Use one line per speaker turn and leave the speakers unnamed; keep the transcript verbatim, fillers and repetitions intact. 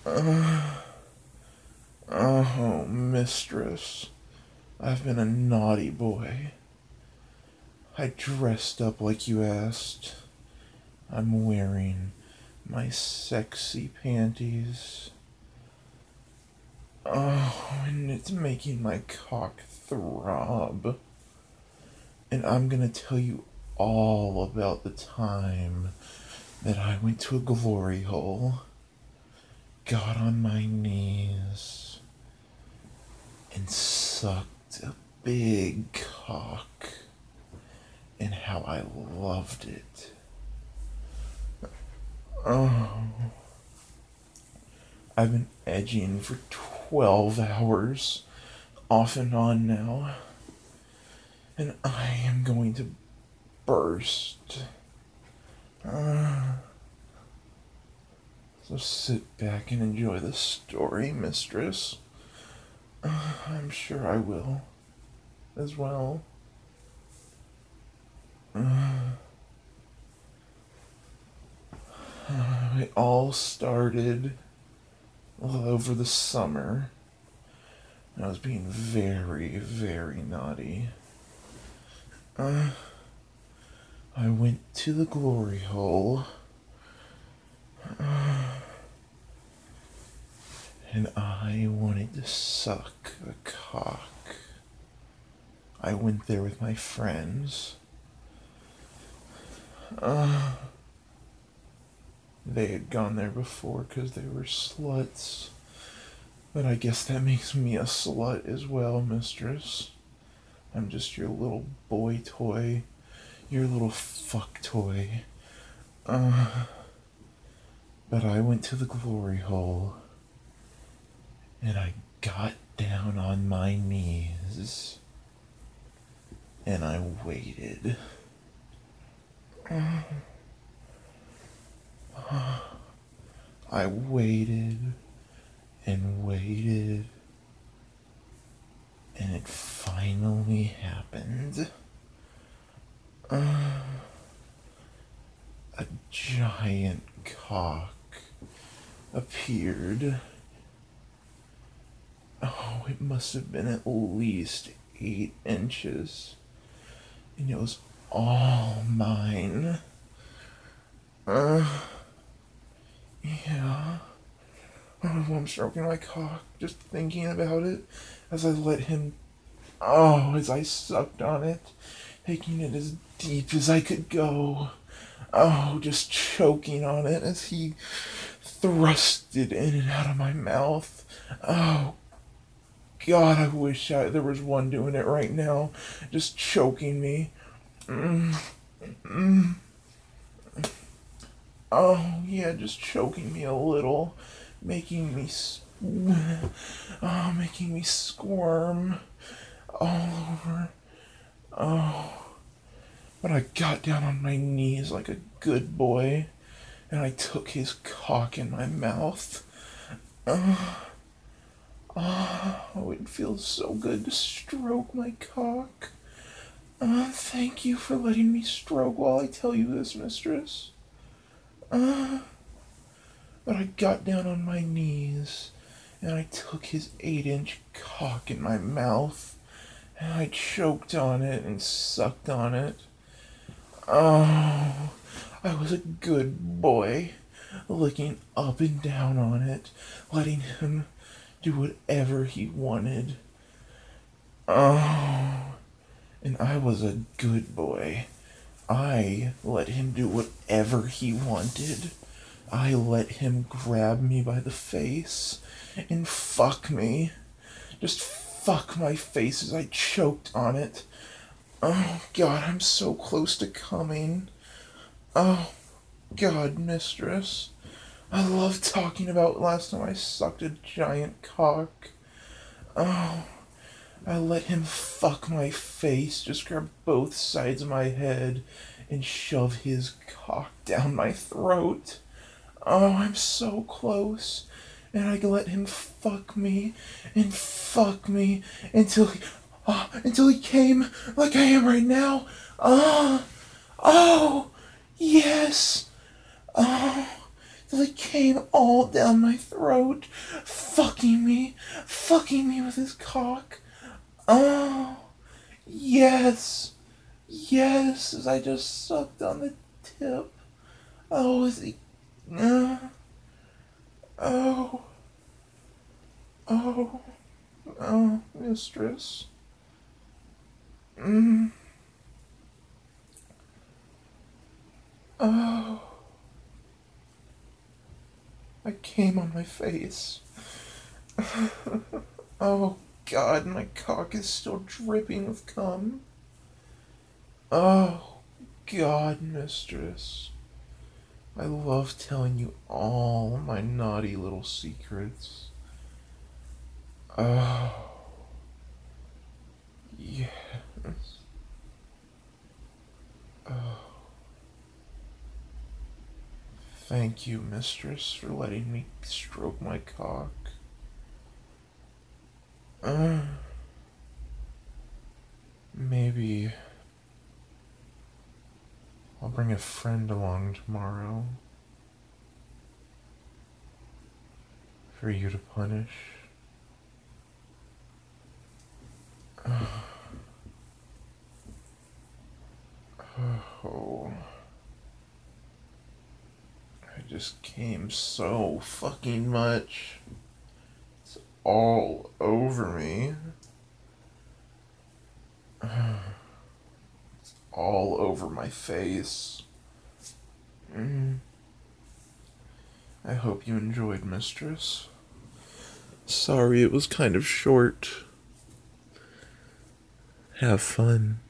Uh, oh, mistress, I've been a naughty boy. I dressed up like you asked. I'm wearing my sexy panties. Oh, and it's making my cock throb. And I'm gonna tell you all about the time that I went to a glory hole, got on my knees, and sucked a big cock, and how I loved it. Oh, I've been edging for twelve hours, off and on now, and I am going to burst. Uh, so sit back and enjoy the story, mistress. Uh, I'm sure I will, as well. Uh, it all started all over the summer. I was being very, very naughty. Uh, I went to the glory hole. Uh, and I wanted to suck a cock. I went there with my friends. Uh, they had gone there before because they were sluts. But I guess that makes me a slut as well, mistress. I'm just your little boy toy. Your little fuck toy. Uh, but I went to the glory hole. And I got down on my knees. And I waited. Uh, uh, I waited and waited, and it finally happened. Uh, a giant cock appeared. Oh, it must have been at least eight inches, and it was all mine. Uh, yeah. Oh, I'm stroking my cock, just thinking about it, as I let him. Oh, as I sucked on it, taking it as deep as I could go. Oh, just choking on it as he thrust it in and out of my mouth. Oh, God, I wish I, there was one doing it right now, just choking me. Mm, mm. Oh, yeah, just choking me a little, making me, oh, making me squirm all over. Oh, but I got down on my knees like a good boy, and I took his cock in my mouth. Oh, oh, it feels so good to stroke my cock. Uh, thank you for letting me stroke while I tell you this, mistress. Uh, but I got down on my knees, and I took his eight-inch cock in my mouth, and I choked on it and sucked on it. Oh, I was a good boy, licking up and down on it, letting him do whatever he wanted. Oh, and I was a good boy. I let him do whatever he wanted. I let him grab me by the face and fuck me. Just fuck my face as I choked on it. Oh, God, I'm so close to coming. Oh, God, mistress. I love talking about last time I sucked a giant cock. Oh, I let him fuck my face, just grab both sides of my head and shove his cock down my throat. Oh, I'm so close. And I let him fuck me and fuck me until he, oh, until he came like I am right now. Oh, oh, yes. Oh, till it came all down my throat, fucking me, fucking me with his cock. Oh, yes, yes, as I just sucked on the tip. Oh, is he, uh, oh, oh, oh, mistress. Mm, oh, I came on my face. Oh, God, my cock is still dripping with cum. Oh, God, mistress. I love telling you all my naughty little secrets. Oh, yes. Oh, thank you, mistress, for letting me stroke my cock. Uh, maybe I'll bring a friend along tomorrow for you to punish. Oh, I just came so fucking much. It's all over me. It's all over my face. Mm. I hope you enjoyed, mistress. Sorry it was kind of short. Have fun.